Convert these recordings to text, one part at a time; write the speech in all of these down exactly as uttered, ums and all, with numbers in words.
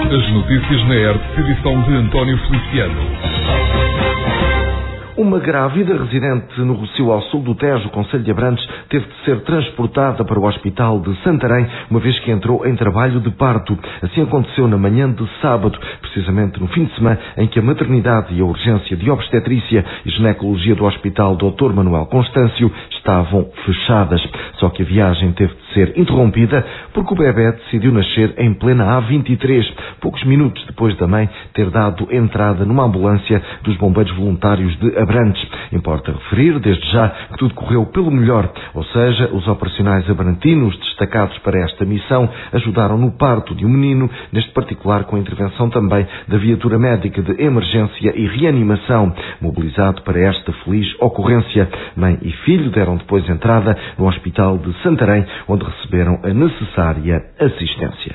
As notícias na R T P, edição de António Feliciano. Uma grávida residente no Rossio ao sul do Tejo, concelho de Abrantes, teve de ser transportada para o hospital de Santarém, uma vez que entrou em trabalho de parto. Assim aconteceu na manhã de sábado, precisamente no fim de semana, em que a maternidade e a urgência de obstetrícia e ginecologia do Hospital doutor Manuel Constâncio estavam fechadas. Só que a viagem teve de ser interrompida porque o bebê decidiu nascer em plena A vinte e três, poucos minutos depois da mãe ter dado entrada numa ambulância dos bombeiros voluntários de Abrantes. Importa referir, desde já, que tudo correu pelo melhor, ou seja, os operacionais abrantinos destacados para esta missão ajudaram no parto de um menino, neste particular com a intervenção também da viatura médica de emergência e reanimação, mobilizado para esta feliz ocorrência. Mãe e filho deram depois entrada no Hospital de Santarém, onde receberam a necessária assistência.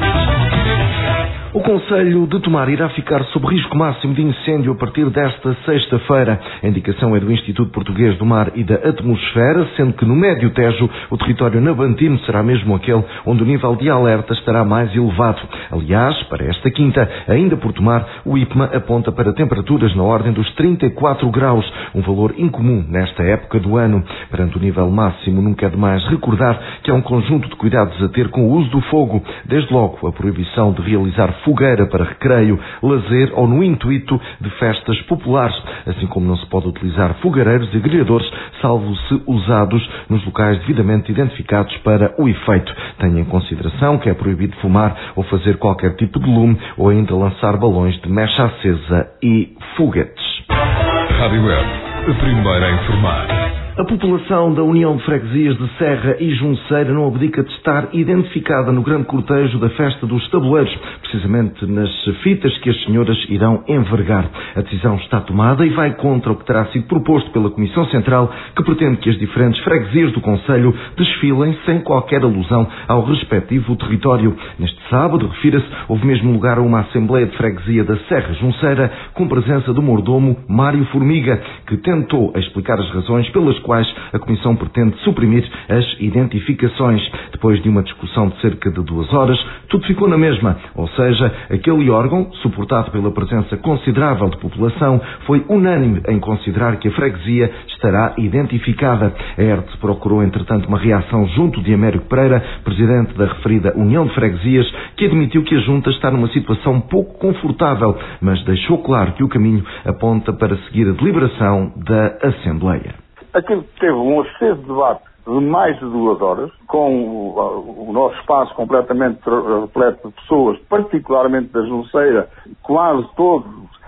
O Concelho de Tomar irá ficar sob risco máximo de incêndio a partir desta sexta-feira. A indicação é do Instituto Português do Mar e da Atmosfera, sendo que no Médio Tejo o território nabantino será mesmo aquele onde o nível de alerta estará mais elevado. Aliás, para esta quinta, ainda por Tomar, o I P M A aponta para temperaturas na ordem dos trinta e quatro graus, um valor incomum nesta época do ano. Perante o nível máximo, nunca é demais recordar que há um conjunto de cuidados a ter com o uso do fogo, desde logo a proibição de realizar fogueira para recreio, lazer ou no intuito de festas populares, assim como não se pode utilizar fogareiros e grelhadores, salvo se usados nos locais devidamente identificados para o efeito. Tenha em consideração que é proibido fumar ou fazer qualquer tipo de lume ou ainda lançar balões de mecha acesa e foguetes. Rádio Web, a primeira a informar. A população da União de Freguesias de Serra e Junceira não abdica de estar identificada no grande cortejo da Festa dos Tabuleiros, precisamente nas fitas que as senhoras irão envergar. A decisão está tomada e vai contra o que terá sido proposto pela Comissão Central, que pretende que as diferentes freguesias do concelho desfilem sem qualquer alusão ao respectivo território. Neste sábado, refira-se, houve mesmo lugar a uma Assembleia de Freguesia da Serra Junceira, com presença do mordomo Mário Formiga, que tentou explicar as razões pelas quais quais a Comissão pretende suprimir as identificações. Depois de uma discussão de cerca de duas horas, tudo ficou na mesma, ou seja, aquele órgão, suportado pela presença considerável de população, foi unânime em considerar que a freguesia estará identificada. A E R T procurou, entretanto, uma reação junto de Américo Pereira, presidente da referida União de Freguesias, que admitiu que a Junta está numa situação pouco confortável, mas deixou claro que o caminho aponta para seguir a deliberação da Assembleia. Aquilo teve um aceso debate de mais de duas horas, com o, o nosso espaço completamente repleto de pessoas, particularmente da Junceira, quase todos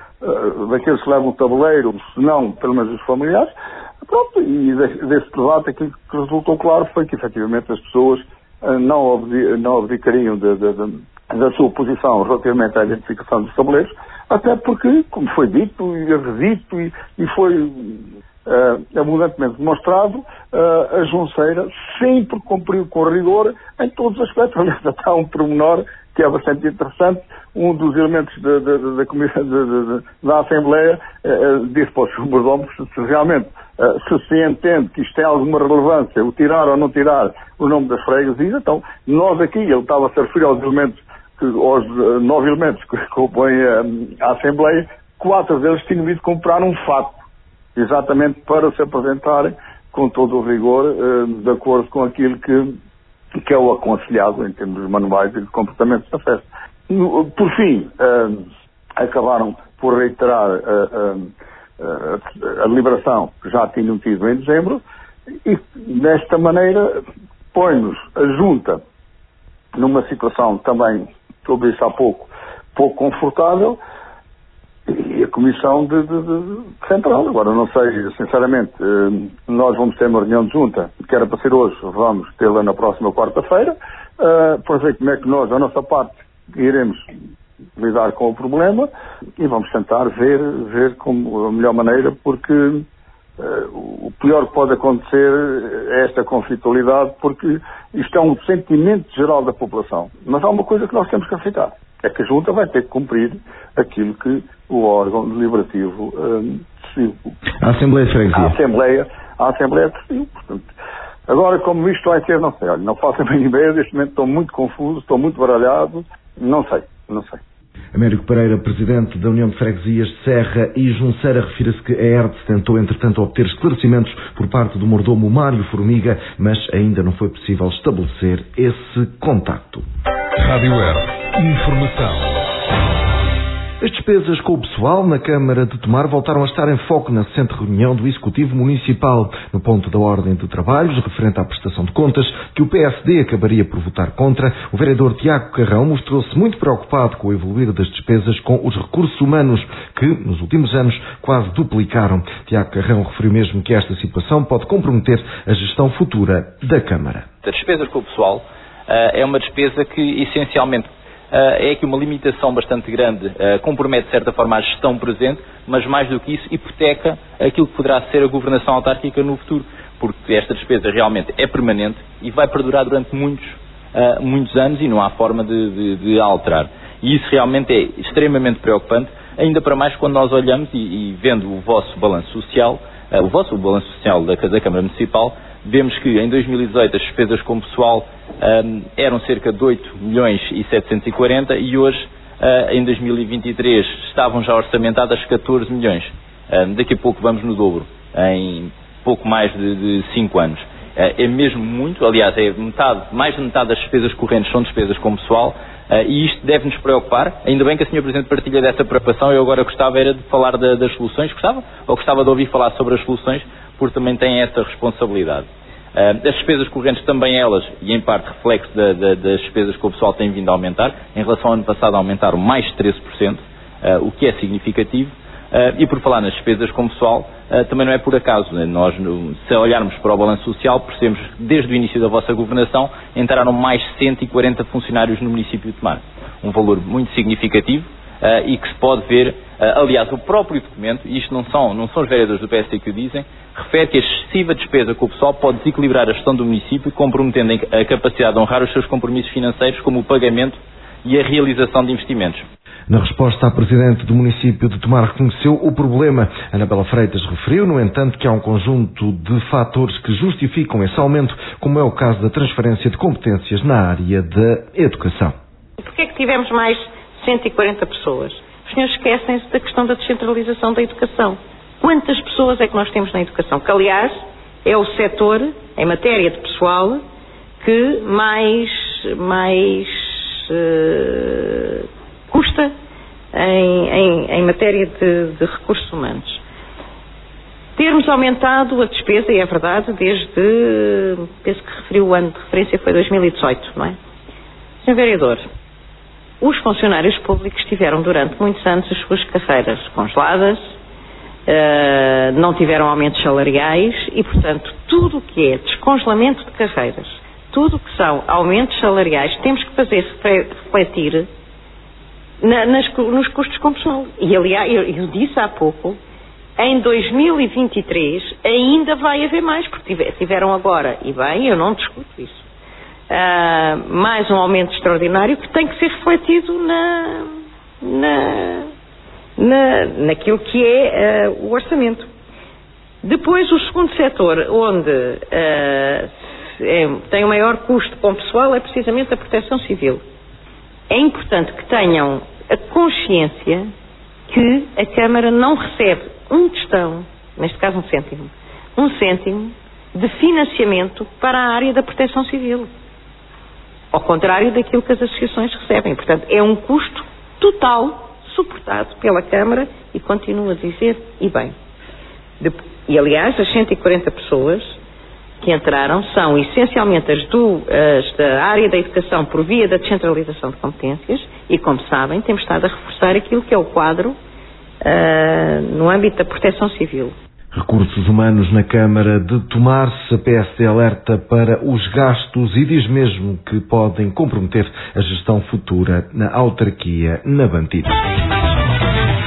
uh, daqueles que levam o tabuleiro, se não, pelo menos os familiares. Pronto, e desse debate aquilo que resultou claro foi que, efetivamente, as pessoas uh, não, obdi não abdicariam de, de, de, da sua posição relativamente à identificação dos tabuleiros, até porque, como foi dito e redito e, e foi Uh, abundantemente demonstrado, uh, a Junceira sempre cumpriu com rigor em todos os aspectos. Aliás, até há um pormenor que é bastante interessante. Um dos elementos da, da, da, comissão, da, da, da Assembleia uh, disse para os mordomos se realmente uh, se se entende que isto tem alguma relevância, o tirar ou não tirar o nome das freguesias. Então, nós aqui, ele estava a se referir aos elementos, que, aos uh, nove elementos que compõem a, a Assembleia, quatro deles tinham ido comprar um fato, exatamente para se apresentarem com todo o rigor, uh, de acordo com aquilo que, que é o aconselhado em termos de manuais e de comportamentos da festa. No, por fim, uh, acabaram por reiterar uh, uh, uh, a deliberação que já tinham tido em dezembro e, desta maneira, põe-nos a Junta numa situação também, sobre isso há pouco, pouco confortável, e a Comissão de, de, de Central. Agora, não sei, sinceramente, eh, nós vamos ter uma reunião de junta, que era para ser hoje, vamos tê-la na próxima quarta-feira, eh, para ver como é que nós, da nossa parte, iremos lidar com o problema e vamos tentar ver, ver como a melhor maneira, porque eh, o pior que pode acontecer é esta conflitualidade, porque isto é um sentimento geral da população. Mas há uma coisa que nós temos que aceitar. É que a Junta vai ter que cumprir aquilo que o órgão deliberativo um, decidiu. A Assembleia de Freguesia. A Assembleia, a Assembleia decidiu. Portanto, agora, como isto vai ser, não sei. Olha, não faço a mínima ideia. Neste momento estou muito confuso, estou muito baralhado. Não sei, não sei. Américo Pereira, presidente da União de Freguesias de Serra e Junceira, refere-se que a E R D tentou, entretanto, obter esclarecimentos por parte do mordomo Mário Formiga, mas ainda não foi possível estabelecer esse contacto. Rádio E R D. Informação. As despesas com o pessoal na Câmara de Tomar voltaram a estar em foco na recente reunião do Executivo Municipal. No ponto da ordem de trabalhos, referente à prestação de contas, que o P S D acabaria por votar contra, o vereador Tiago Carrão mostrou-se muito preocupado com o evoluir das despesas com os recursos humanos, que, nos últimos anos, quase duplicaram. Tiago Carrão referiu mesmo que esta situação pode comprometer a gestão futura da Câmara. A despesa com o pessoal uh, é uma despesa que, essencialmente, Uh, é aqui uma limitação bastante grande, uh, compromete de certa forma a gestão presente, mas mais do que isso hipoteca aquilo que poderá ser a governação autárquica no futuro, porque esta despesa realmente é permanente e vai perdurar durante muitos, uh, muitos anos e não há forma de, de, de alterar. E isso realmente é extremamente preocupante, ainda para mais quando nós olhamos e, e vendo o vosso balanço social, uh, o vosso balanço social da, da Câmara Municipal, vemos que em dois mil e dezoito as despesas com pessoal um, eram cerca de oito milhões e setecentos e quarenta e hoje, uh, em dois mil e vinte e três, estavam já orçamentadas catorze milhões. Um, daqui a pouco vamos no dobro, em pouco mais de, de cinco anos. Uh, é mesmo muito, aliás, é metade, mais de metade das despesas correntes são despesas com pessoal, uh, e isto deve-nos preocupar. Ainda bem que a senhora Presidente partilha dessa preocupação. Eu agora gostava era de falar da, das soluções, gostava, ou gostava de ouvir falar sobre as soluções, porque também têm essa responsabilidade. Uh, as despesas correntes também elas, e em parte reflexo da, da, das despesas que o pessoal tem vindo a aumentar, em relação ao ano passado aumentaram mais de treze por cento, uh, o que é significativo, uh, e por falar nas despesas com o pessoal, uh, também não é por acaso, né? Nós, se olharmos para o balanço social, percebemos que desde o início da vossa governação entraram mais cento e quarenta funcionários no município de Tomar, um valor muito significativo, uh, e que se pode ver, uh, aliás, o próprio documento, e isto não são, não são os vereadores do P S D que o dizem, refere que a excessiva despesa com o pessoal pode desequilibrar a gestão do município, comprometendo a capacidade de honrar os seus compromissos financeiros, como o pagamento e a realização de investimentos. Na resposta, a Presidente do município de Tomar reconheceu o problema. Anabela Freitas referiu, no entanto, que há um conjunto de fatores que justificam esse aumento, como é o caso da transferência de competências na área da educação. Porquê é que tivemos mais cento e quarenta pessoas? Os senhores esquecem-se da questão da descentralização da educação. Quantas pessoas é que nós temos na educação? Que, aliás, é o setor, em matéria de pessoal, que mais, mais uh, custa em, em, em matéria de, de recursos humanos. Termos aumentado a despesa, e é verdade, desde, penso que referiu o ano de referência, foi dois mil e dezoito, não é? senhor Vereador, os funcionários públicos tiveram durante muitos anos as suas carreiras congeladas, Uh, não tiveram aumentos salariais e, portanto, tudo o que é descongelamento de carreiras, tudo o que são aumentos salariais, temos que fazer refletir na, nas, nos custos com pessoal. E, aliás, eu, eu disse há pouco, em dois mil e vinte e três ainda vai haver mais, porque tiveram agora, e bem, eu não discuto isso, uh, mais um aumento extraordinário que tem que ser refletido na... na Na, naquilo que é uh, o orçamento. Depois, o segundo setor, onde uh, é, tem o maior custo com o pessoal, é precisamente a proteção civil. É importante que tenham a consciência que a Câmara não recebe um tostão, neste caso um cêntimo, um cêntimo de financiamento para a área da proteção civil. Ao contrário daquilo que as associações recebem. Portanto, é um custo total suportado pela Câmara e continuo a dizer, e bem. De, e aliás, as cento e quarenta pessoas que entraram são essencialmente as, do, as da área da educação por via da descentralização de competências e, como sabem, temos estado a reforçar aquilo que é o quadro uh, no âmbito da proteção civil. Recursos humanos na Câmara de Tomar-se, a P S D alerta para os gastos e diz mesmo que podem comprometer a gestão futura na autarquia nabantina.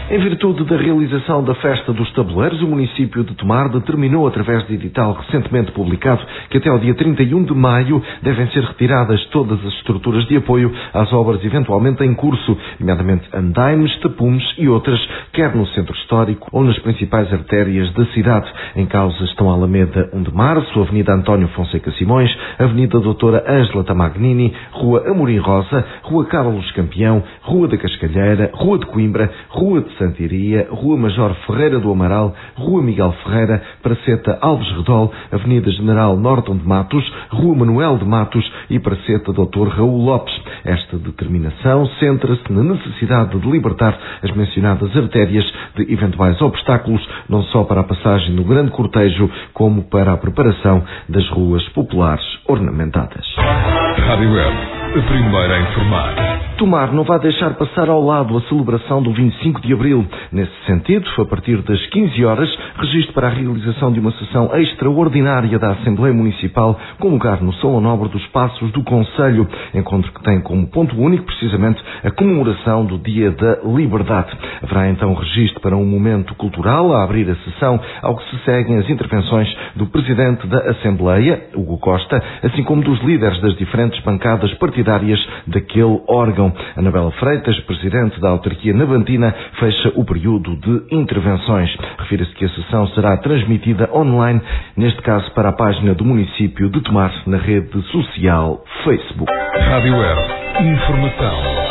Em virtude da realização da Festa dos Tabuleiros, o município de Tomar determinou, através de edital recentemente publicado, que até ao dia trinta e um de maio devem ser retiradas todas as estruturas de apoio às obras eventualmente em curso, nomeadamente andaimes, tapumes e outras, quer no centro histórico ou nas principais artérias da cidade. Em causa estão a Alameda um de Março, Avenida António Fonseca Simões, Avenida Doutora Ângela Tamagnini, Rua Amorim Rosa, Rua Carlos Campeão, Rua da Cascalheira, Rua de Coimbra, Rua de Santiria, Rua Major Ferreira do Amaral, Rua Miguel Ferreira, Praceta Alves Redol, Avenida General Norton de Matos, Rua Manuel de Matos e Praceta doutor Raul Lopes. Esta determinação centra-se na necessidade de libertar as mencionadas artérias de eventuais obstáculos, não só para a passagem no grande cortejo, como para a preparação das ruas populares ornamentadas. Rádio Web, a primeira a informar. Tomar não vai deixar passar ao lado a celebração do vinte e cinco de Abril. Nesse sentido, a partir das quinze horas, registro para a realização de uma sessão extraordinária da Assembleia Municipal, com lugar no Salão Nobre dos Passos do Concelho, encontro que tem como ponto único, precisamente, a comemoração do Dia da Liberdade. Haverá então registro para um momento cultural a abrir a sessão, ao que se seguem as intervenções do Presidente da Assembleia, Hugo Costa, assim como dos líderes das diferentes bancadas partidárias daquele órgão. Anabela Freitas, Presidente da Autarquia Navantina, fecha o período de intervenções. Refira-se que a sessão será transmitida online, neste caso para a página do município de Tomar, na rede social Facebook. Rádio Web, informação.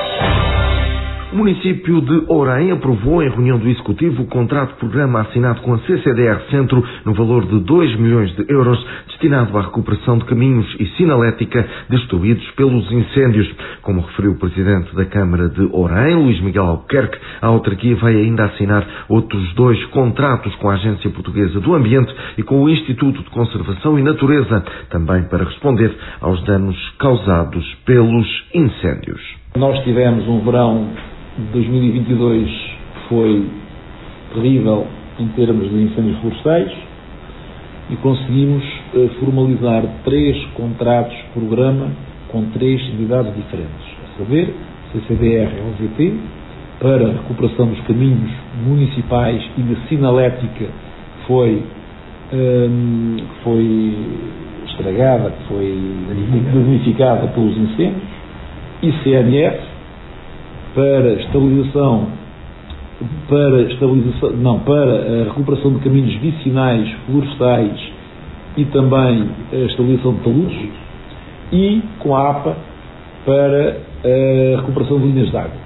O município de Orem aprovou em reunião do Executivo o contrato-programa assinado com a C C D R Centro no valor de dois milhões de euros destinado à recuperação de caminhos e sinalética destruídos pelos incêndios. Como referiu o Presidente da Câmara de Orem, Luís Miguel Albuquerque, a autarquia vai ainda assinar outros dois contratos com a Agência Portuguesa do Ambiente e com o Instituto de Conservação e Natureza, também para responder aos danos causados pelos incêndios. Nós tivemos um verão de dois mil e vinte e dois que foi terrível em termos de incêndios florestais e conseguimos uh, formalizar três contratos-programa com três entidades diferentes, a saber, C C D R L V T, para a recuperação dos caminhos municipais e de sinalética que foi, um, que foi estragada, que foi danificada pelos incêndios, e C N F, para estabilização, para estabilização, não, para a recuperação de caminhos vicinais, florestais e também a estabilização de taludes, e com a A P A para a recuperação de linhas de água.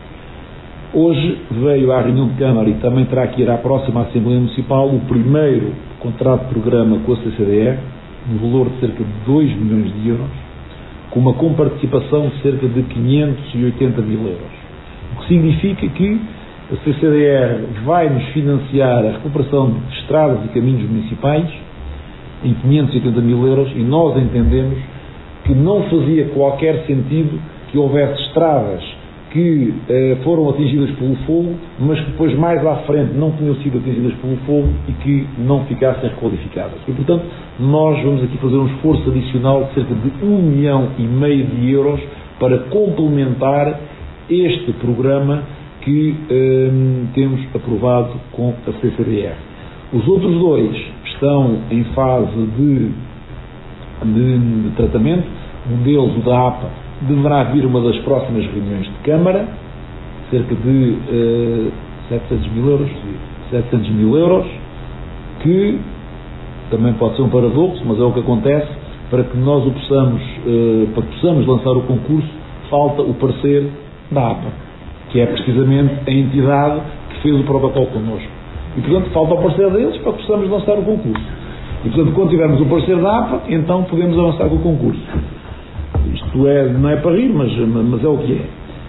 Hoje veio à reunião de Câmara e também terá que ir à próxima Assembleia Municipal o primeiro contrato de programa com a C C D R, no valor de cerca de dois milhões de euros, com uma comparticipação de cerca de quinhentos e oitenta mil euros. O que significa que a C C D R vai nos financiar a recuperação de estradas e caminhos municipais em quinhentos e oitenta mil euros, e nós entendemos que não fazia qualquer sentido que houvesse estradas que eh, foram atingidas pelo fogo, mas que depois mais à frente não tinham sido atingidas pelo fogo e que não ficassem requalificadas. E, portanto, nós vamos aqui fazer um esforço adicional de cerca de um milhão e meio de euros para complementar este programa que eh, temos aprovado com a C C D R. Os outros dois estão em fase de, de, de tratamento. Um deles, o da A P A, deverá vir uma das próximas reuniões de Câmara, cerca de uh, setecentos mil euros, setecentos mil euros, que também pode ser um paradoxo, mas é o que acontece. Para que nós o possamos, uh, para que possamos lançar o concurso, falta o parecer da A P A, que é precisamente a entidade que fez o protocolo connosco. E, portanto, falta o parecer deles para que possamos lançar o concurso. E, portanto, quando tivermos o parecer da A P A, então podemos avançar com o concurso. Isto é, não é para rir, mas, mas é o que é.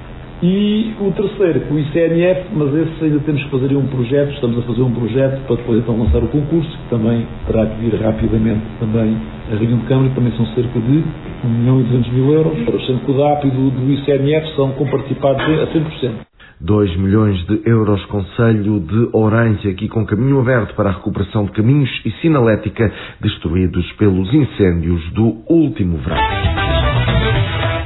E o terceiro, com o I C N F, mas esse ainda temos que fazer um projeto, estamos a fazer um projeto para depois então lançar o concurso, que também terá que vir rapidamente também a reunião de Câmara, que também são cerca de um milhão e duzentos mil euros, sendo que o D A P e do, do I C N F são comparticipados a cem por cento. dois milhões de euros, Concelho de Oranje, aqui com caminho aberto para a recuperação de caminhos e sinalética destruídos pelos incêndios do último verão. O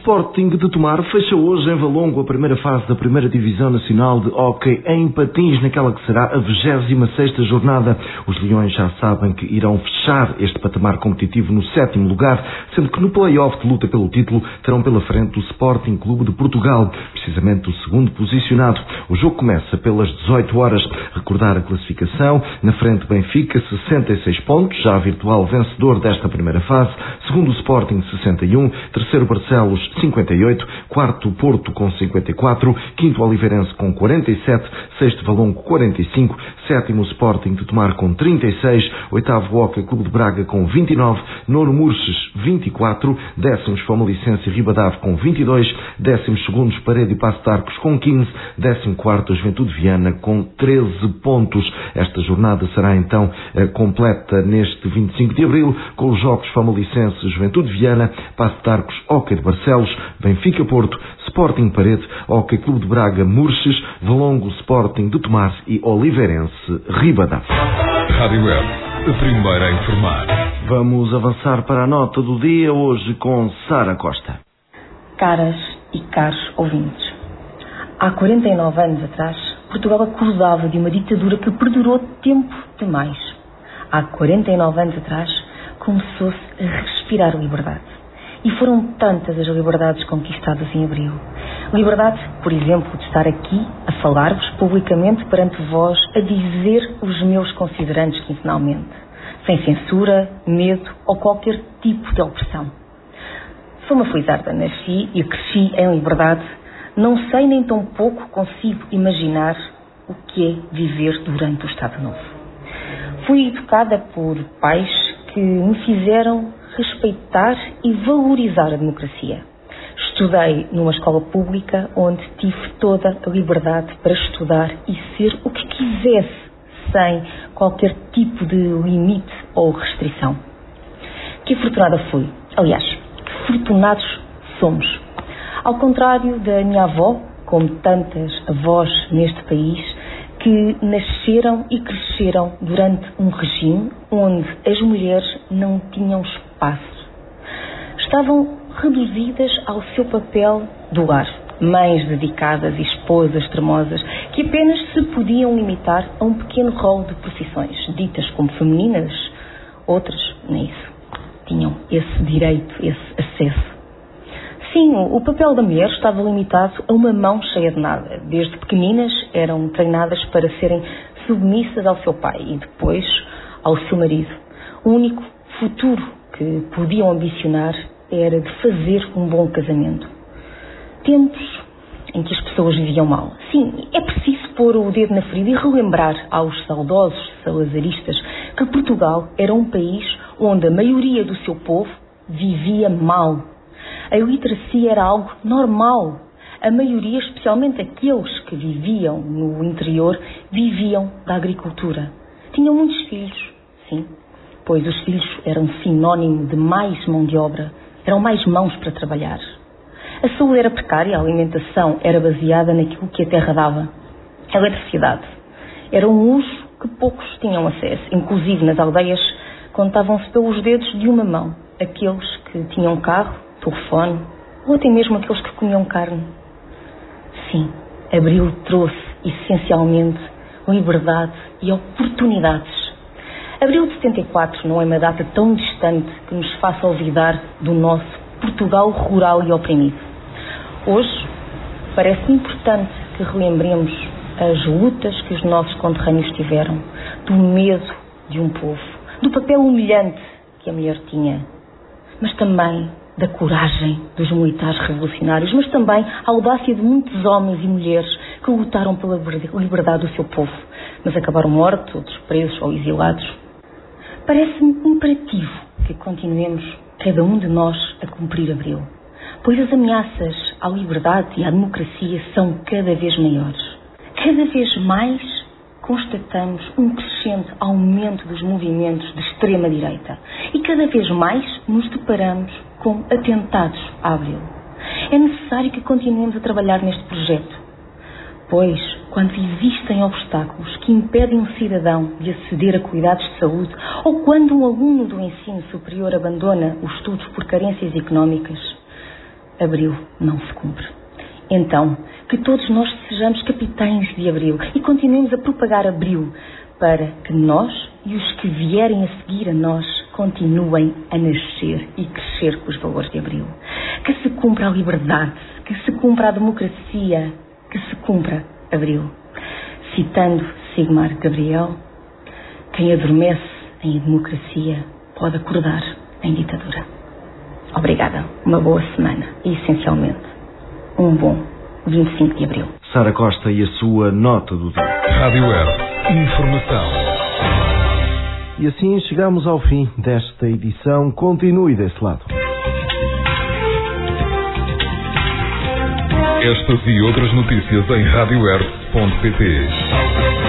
Sporting de Tomar fecha hoje em Valongo a primeira fase da primeira Divisão Nacional de Hóquei em Patins, naquela que será a vigésima sexta jornada. Os Leões já sabem que irão fechar este patamar competitivo no sétimo lugar, sendo que no play-off de luta pelo título terão pela frente o Sporting Clube de Portugal, precisamente o segundo posicionado. O jogo começa pelas dezoito horas. Recordar a classificação: na frente Benfica, sessenta e seis pontos, já virtual vencedor desta primeira fase. Segundo o Sporting, sessenta e um. Terceiro Barcelos, cinquenta e oito. Quarto Porto com cinquenta e quatro. Quinto Oliveirense com quarenta e sete. Sexto Valongo, quarenta e cinco. Sétimo Sporting de Tomar com trinta e seis. Oitavo Hóquei Clube de Braga com vinte e nove. Nono Murches, vinte e quatro. Décimos Famalicense e Ribadave com vinte e dois. Décimos segundos Parede e Passo de Arcos com quinze. Décimo quarto Juventude Viana com treze pontos. Esta jornada será então completa neste vinte e cinco de abril com os jogos Famalicense, Juventude Viana, Passo de Arcos, Hóquei de Barcelos, Benfica Porto, Sporting Parede, Hóquei Clube de Braga, Murches, Valongo, Sporting de Tomar e Oliveirense, Ribadave. Rádio Web, a primeira a informar. Vamos avançar para a nota do dia hoje com Sara Costa. Caras e caros ouvintes, há quarenta e nove anos atrás, Portugal acusava de uma ditadura que perdurou tempo demais. Há quarenta e nove anos atrás, começou-se a respirar liberdade. E foram tantas as liberdades conquistadas em abril. Liberdade, por exemplo, de estar aqui a falar-vos publicamente perante vós, a dizer os meus considerantes quinzenalmente, sem censura, medo ou qualquer tipo de opressão. Sou uma felizarda, nasci e cresci em liberdade. Não sei nem tão pouco consigo imaginar o que é viver durante o Estado Novo. Fui educada por pais que me fizeram respeitar e valorizar a democracia. Estudei numa escola pública onde tive toda a liberdade para estudar e ser o que quisesse, sem qualquer tipo de limite ou restrição. Que afortunada fui. Aliás, que afortunados somos. Ao contrário da minha avó, como tantas avós neste país, que nasceram e cresceram durante um regime onde as mulheres não tinham espaço. Estavam reduzidas ao seu papel do lar, mães dedicadas e esposas extremosas que apenas se podiam limitar a um pequeno rol de profissões, ditas como femininas. Outras, nem isso, tinham esse direito, esse acesso. Sim, o papel da mulher estava limitado a uma mão cheia de nada. Desde pequeninas eram treinadas para serem submissas ao seu pai e depois ao seu marido. O único futuro que podiam ambicionar era de fazer um bom casamento. Tempos em que as pessoas viviam mal. Sim, é preciso pôr o dedo na ferida e relembrar aos saudosos salazaristas que Portugal era um país onde a maioria do seu povo vivia mal. A iliteracia era algo normal. A maioria, especialmente aqueles que viviam no interior, viviam da agricultura. Tinham muitos filhos, sim, pois os filhos eram sinónimo de mais mão de obra, eram mais mãos para trabalhar. A saúde era precária, a alimentação era baseada naquilo que a terra dava. A eletricidade era um uso que poucos tinham acesso, inclusive nas aldeias contavam-se pelos dedos de uma mão aqueles que tinham carro, telefone, ou até mesmo aqueles que comiam carne. Sim, Abril trouxe, essencialmente, liberdade e oportunidades. Abril de setenta e quatro não é uma data tão distante que nos faça olvidar do nosso Portugal rural e oprimido. Hoje, parece importante que relembremos as lutas que os nossos conterrâneos tiveram, do medo de um povo, do papel humilhante que a mulher tinha, mas também da coragem dos militares revolucionários, mas também a audácia de muitos homens e mulheres que lutaram pela liberdade do seu povo, mas acabaram mortos, outros presos ou exilados. Parece-me imperativo que continuemos, cada um de nós, a cumprir Abril, pois as ameaças à liberdade e à democracia são cada vez maiores. Cada vez mais constatamos um crescente aumento dos movimentos de extrema-direita e cada vez mais nos deparamos com atentados a Abril. É necessário que continuemos a trabalhar neste projeto, pois, quando existem obstáculos que impedem um cidadão de aceder a cuidados de saúde ou quando um aluno do ensino superior abandona os estudos por carências económicas, Abril não se cumpre. Então, que todos nós sejamos capitães de Abril e continuemos a propagar Abril para que nós e os que vierem a seguir a nós continuem a nascer e crescer com os valores de Abril. Que se cumpra a liberdade, que se cumpra a democracia, que se cumpra Abril. Citando Sigmar Gabriel, quem adormece em democracia pode acordar em ditadura. Obrigada. Uma boa semana e, essencialmente, um bom vinte e cinco de Abril. Sara Costa e a sua nota do dia. Rádio Web. Informação. E assim chegamos ao fim desta edição. Continue desse lado. Estas e outras notícias em rádio web ponto pt.